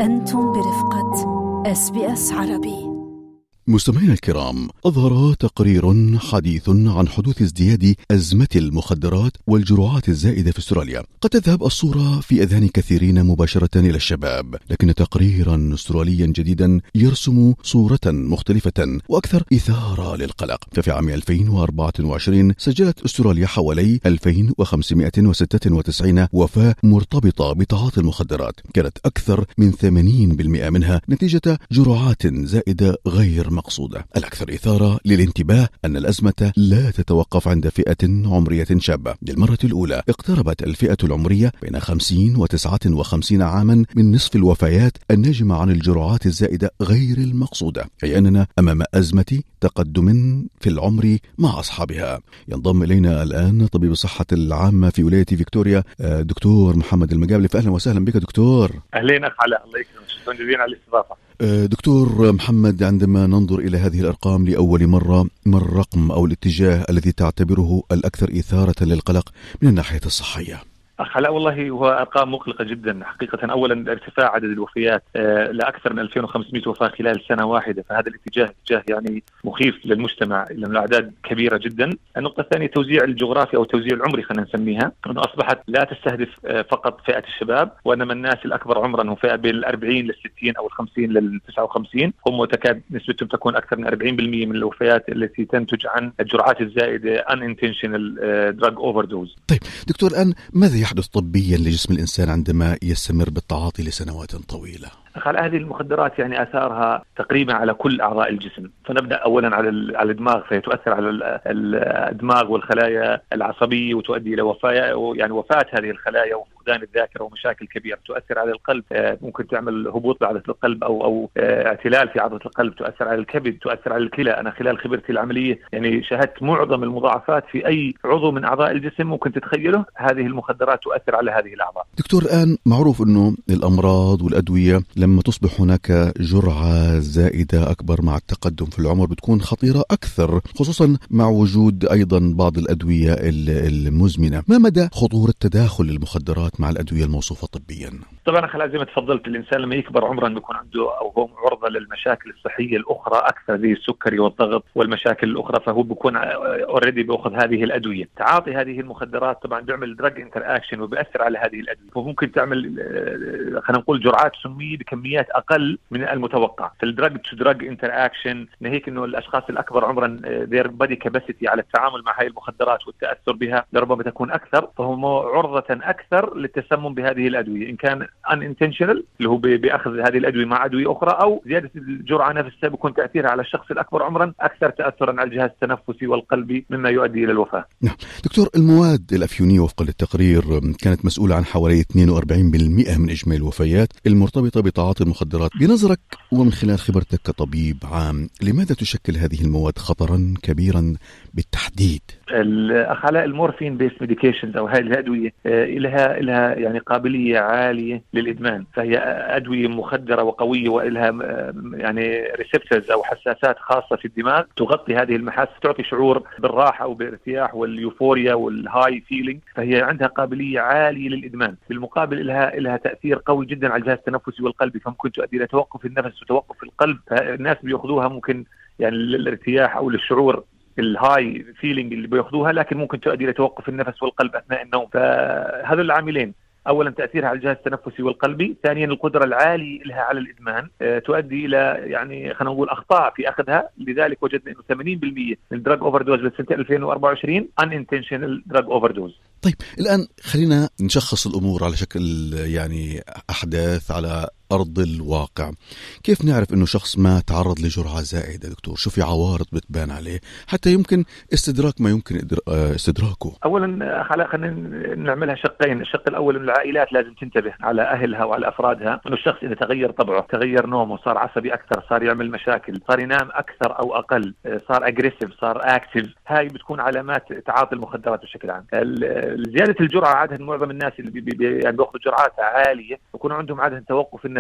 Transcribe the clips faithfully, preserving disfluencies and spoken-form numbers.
أنتم برفقة إس بي إس عربي. مستمعينا الكرام، أظهر تقرير حديث عن حدوث ازدياد أزمة المخدرات والجرعات الزائدة في أستراليا. قد تذهب الصورة في أذهان كثيرين مباشرة إلى الشباب، لكن تقريرا أستراليا جديدا يرسم صورة مختلفة وأكثر إثارة للقلق. ففي عام ألفين وأربعة وعشرين سجلت أستراليا حوالي ألفين وخمسمائة وستة وتسعين وفاة مرتبطة بتعاطي المخدرات، كانت أكثر من ثمانين بالمئة منها نتيجة جرعات زائدة غير مقصودة. الأكثر إثارة للانتباه أن الأزمة لا تتوقف عند فئة عمرية شابة. للمرة الأولى اقتربت الفئة العمرية بين خمسين وتسعة وخمسين عاما من نصف الوفيات الناجمة عن الجرعات الزائدة غير المقصودة، أي أننا أمام أزمة تقدم في العمر مع أصحابها. ينضم إلينا الآن طبيب الصحة العامة في ولاية فيكتوريا دكتور محمد المقابلي. فأهلا وسهلا بك دكتور. أهلين أخ علاء، الله يكرمك، شكرا جزيلا على الاستضافة. دكتور محمد، عندما ننظر إلى هذه الأرقام لأول مرة، ما الرقم أو الاتجاه الذي تعتبره الأكثر إثارة للقلق من الناحية الصحية؟ أخ علاء، والله هو أرقام مقلقة جدا حقيقة. أولا ارتفاع عدد الوفيات آه لأكثر من ألفين وخمسمائة وفاة خلال سنة واحدة، فهذا الاتجاه اتجاه يعني مخيف للمجتمع لأن الأعداد كبيرة جدا. النقطة الثانية توزيع الجغرافي أو التوزيع العمري، خلينا نسميها، أنه أصبحت لا تستهدف آه فقط فئة الشباب، وإنما الناس الأكبر عمرا هم فئة بين الأربعين للستين أو الخمسين للتسعة وخمسين، هم تكاد نسبتهم تكون أكثر من أربعين بالمئة من الوفيات التي تنتج عن الجرعات الزائدة unintentional drug overdose. طيب دكتور، الآن ماذا يحدث طبيا لجسم الإنسان عندما يستمر بالتعاطي لسنوات طويلة؟ على هذه المخدرات يعني آثارها تقريبا على كل أعضاء الجسم. فنبدأ أولا على على الدماغ، فهي تؤثر على الدماغ والخلايا العصبية وتؤدي إلى وفاة يعني وفاة هذه الخلايا وفقدان الذاكرة ومشاكل كبيرة. تؤثر على القلب، ممكن تعمل هبوط بعضلة القلب أو أو اعتلال في عضلة القلب. تؤثر على الكبد، تؤثر على الكلى. أنا خلال خبرتي العملية يعني شاهدت معظم المضاعفات في أي عضو من أعضاء الجسم ممكن تتخيله هذه المخدرات تؤثر على هذه الأعضاء. دكتور، الآن معروف أنه الأمراض والأدوية لما تصبح هناك جرعة زائدة أكبر مع التقدم في العمر بتكون خطيرة أكثر، خصوصا مع وجود أيضا بعض الأدوية المزمنة. ما مدى خطورة تداخل المخدرات مع الأدوية الموصوفة طبيا؟ طبعا خلاص زي ما تفضلت، الإنسان لما يكبر عمرا بيكون عنده أو هو عرضة للمشاكل الصحية الأخرى أكثر زي السكري والضغط والمشاكل الأخرى، فهو بيكون أوريدي بيأخذ هذه الأدوية. تعاطي هذه المخدرات طبعا بيعمل دراج انتر اكشن وبيأثر على هذه الأدوية، وممكن تعمل خلينا نقول جرعات سمية بكميات أقل من المتوقع. في الدراج تو دراج انتر اكشن ناهيك إنه الأشخاص الأكبر عمرا their body capacity على التعامل مع هذه المخدرات والتأثر بها لربما تكون أكثر، فهم عرضة أكثر للتسمم بهذه الأدوية، إن كان unintentional اللي هو بأخذ هذه الأدوية مع أدوية أخرى، أو زيادة الجرعة نفسها بيكون تأثيرها على الشخص الأكبر عمرا أكثر تأثرا على الجهاز التنفسي والقلبي مما يؤدي إلى الوفاة. نعم دكتور، المواد الأفيونية وفقا للتقرير كانت مسؤولة عن حوالي اثنين وأربعين بالمئة من إجمالي الوفيات المرتبطة بتعاطي المخدرات. بنظرك ومن خلال خبرتك كطبيب عام، لماذا تشكل هذه المواد خطرا كبيرا بالتحديد؟ الأخ علاء، المورفين بيس ميديكيشنز أو هذه الأدوية لها لها يعني قابلية عالية للإدمان، فهي أدوية مخدرة وقوية وإلها يعني ريسبتورز أو حساسات خاصة في الدماغ تغطي هذه المحاسة، تعطي شعور بالراحة وبالارتياح واليوفوريا والهاي فيلينج، فهي عندها قابلية عالية للإدمان. بالمقابل لها لها تأثير قوي جدا على الجهاز التنفسي والقلبي، فممكن تؤدي إلى توقف النفس وتوقف القلب. فالناس بيأخذوها ممكن يعني للارتياح أو للشعور الهاي فيلينج اللي بياخذوها، لكن ممكن تؤدي الى توقف النفس والقلب اثناء النوم. فهذول العاملين، اولا تاثيرها على الجهاز التنفسي والقلبي، ثانيا القدره العاليه لها على الادمان أه تؤدي الى يعني خلينا نقول اخطاء في اخذها. لذلك وجدنا انه ثمانين بالمئة من الدراج اوفر دوز لسنه ألفين وأربعة وعشرين unintentional drug overdose. طيب الان خلينا نشخص الامور على شكل يعني احداث على أرض الواقع. كيف نعرف إنه شخص ما تعرض لجرعة زائدة دكتور؟ شو في عوارض بتبان عليه حتى يمكن استدراك ما يمكن استدراكه؟ أولا خلينا نعملها شقين. الشق الأول إن العائلات لازم تنتبه على أهلها وعلى أفرادها، إنه الشخص إذا تغير طبعه، تغير نومه، صار عصبي أكثر، صار يعمل مشاكل، صار ينام أكثر أو أقل، صار أجريسيف، صار أكتيف، هاي بتكون علامات تعاطي المخدرات بشكل عام. زيادة الجرعة عادة معظم الناس اللي بي بي يعني بيأخذوا جرعات عالية يكون عندهم عادة توقف النفس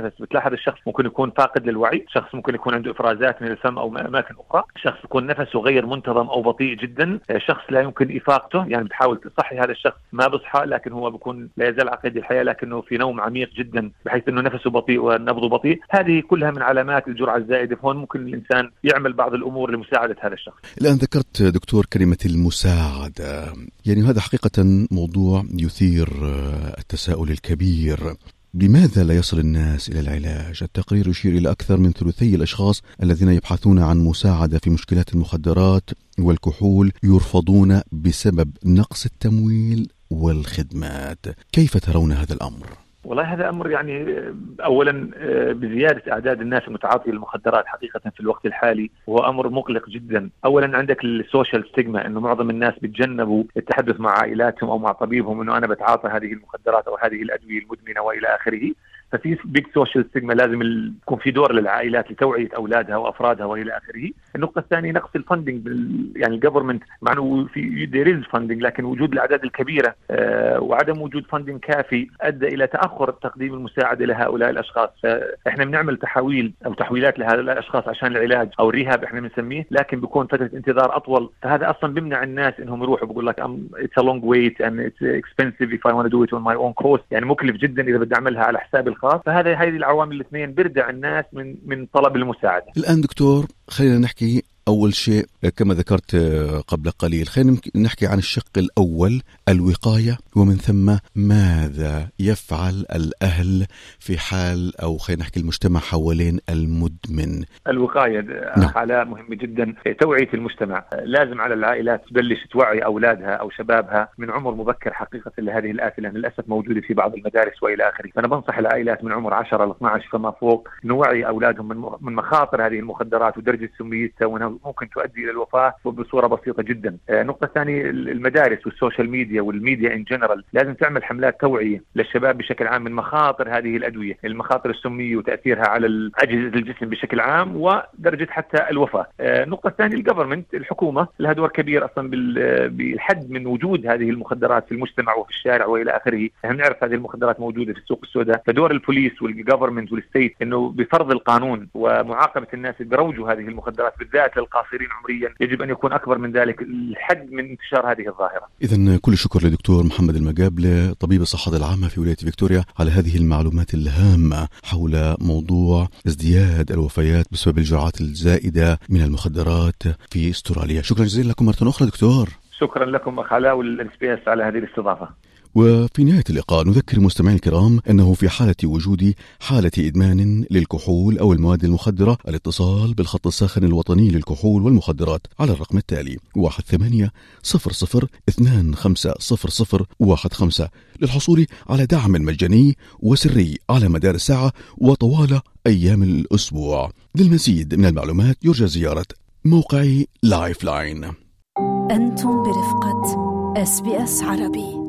النفس بتلاحظ الشخص ممكن يكون فاقد للوعي، شخص ممكن يكون عنده إفرازات من الفم أو أماكن أخرى، شخص يكون نفسه غير منتظم أو بطيء جدا، شخص لا يمكن إفاقته، يعني بتحاول تصحي هذا الشخص ما بصحى لكن هو بيكون لا يزال على قيد الحياة لكنه في نوم عميق جدا بحيث أنه نفسه بطيء ونبضه بطيء. هذه كلها من علامات الجرعة الزائدة، فهون ممكن الإنسان يعمل بعض الأمور لمساعدة هذا الشخص. الآن ذكرت دكتور كلمة المساعدة، يعني هذا حقيقة موضوع يثير التساؤل الكبير. لماذا لا يصل الناس إلى العلاج؟ التقرير يشير إلى أكثر من ثلثي الأشخاص الذين يبحثون عن مساعدة في مشكلات المخدرات والكحول يرفضون بسبب نقص التمويل والخدمات. كيف ترون هذا الأمر؟ والله هذا أمر يعني أولا بزيادة أعداد الناس المتعاطية للمخدرات حقيقة في الوقت الحالي هو أمر مقلق جدا. أولا عندك السوشيال ستيغما، إنه معظم الناس بيتجنبوا التحدث مع عائلاتهم أو مع طبيبهم إنه أنا بتعاطى هذه المخدرات أو هذه الأدوية المدمنة وإلى آخره. ففي بيج سوشيال ستيغما، لازم يكون في دور للعائلات لتوعية أولادها وأفرادها وإلى آخره. النقطة الثانية نقص الفندنج، يعني الجفرمنت مع إنه في ديريز فندنج لكن وجود الأعداد الكبيرة آه وعدم وجود فندنج كافي أدى إلى تأخر تقديم المساعدة لهؤلاء الأشخاص. إحنا بنعمل تحويل أو تحويلات لهؤلاء الأشخاص عشان العلاج أو الريهاب إحنا بنسميه، لكن بيكون فترة انتظار أطول، فهذا أصلا بيمنع الناس إنهم يروحوا. بقول لك it's a long wait and it's expensive if I want to do it on my own cost، يعني مكلف جدا إذا بدي أعملها على حساب الخاص. فهذا هذه العوامل الاثنين بردع الناس من من طلب المساعدة. الآن دكتور خلينا نحكي أول شيء كما ذكرت قبل قليل، خلينا نحكي عن الشق الأول الوقاية، ومن ثم ماذا يفعل الأهل في حال أو خلينا نحكي المجتمع حوالين المدمن. الوقاية حالة مهمة جدا، توعية المجتمع. لازم على العائلات تبلش توعي أولادها أو شبابها من عمر مبكر حقيقة لهذه الآفة، لأن للأسف موجودة في بعض المدارس وإلى آخره. فأنا بنصح العائلات من عمر عشرة ل اثني عشر فما فوق نوعي أولادهم من مخاطر هذه المخدرات ودرجة سميتها ممكن تؤدي إلى الوفاة بصورة بسيطة جدا. نقطة ثانية المدارس والسوشيال ميديا والميديا إن جنرال لازم تعمل حملات توعية للشباب بشكل عام من مخاطر هذه الأدوية، المخاطر السمية وتأثيرها على أجهزة الجسم بشكل عام ودرجة حتى الوفاة. النقطة الثانية الجفرمنت، الحكومة لها دور كبير أصلا بالحد من وجود هذه المخدرات في المجتمع وفي الشارع وإلى آخره. احنا نعرف هذه المخدرات موجودة في السوق السوداء، فدور البوليس والجفرمنت والستيت إنه بفرض القانون ومعاقبة الناس اللي بيروجوا هذه المخدرات بالذات للقاصرين عمريا يجب أن يكون أكبر من ذلك الحد من انتشار هذه الظاهرة. إذن كل الشكر لدكتور محمد المقابلة طبيب الصحة العامة في ولاية فيكتوريا على هذه المعلومات الهامة حول موضوع ازدياد الوفيات بسبب الجرعات الزائدة من المخدرات في استراليا. شكرا جزيلا لكم مرة أخرى دكتور. شكرا لكم أخ علاء والإس بي إس على هذه الاستضافة. وفي نهاية اللقاء نذكر المستمعين الكرام أنه في حالة وجود حالة إدمان للكحول أو المواد المخدرة الاتصال بالخط الساخن الوطني للكحول والمخدرات على الرقم التالي واحد ثمانية صفر صفر اثنان خمسة صفر صفر واحد خمسة للحصول على دعم مجاني وسري على مدار الساعة وطوال أيام الأسبوع. للمزيد من المعلومات يرجى زيارة موقع لايف لاين. أنتم برفقة إس بي إس عربي.